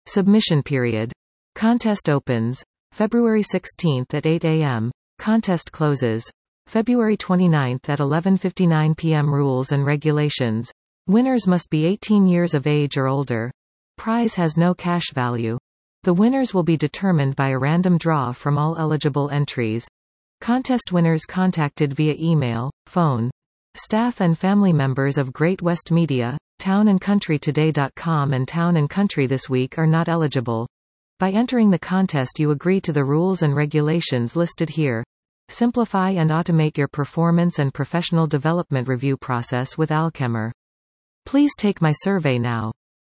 Submission period. Contest opens February 16 at 8 a.m. Contest closes February 29 at 11:59 p.m. Rules and regulations. Winners must be 18 years of age or older. Prize has no cash value. The winners will be determined by a random draw from all eligible entries. Contest winners contacted via email, phone. Staff and family members of Great West Media, townandcountrytoday.com and Town & Country This Week are not eligible. By entering the contest you agree to the rules and regulations listed here. Simplify and automate your performance and professional development review process with Alchemer. Please take my survey now.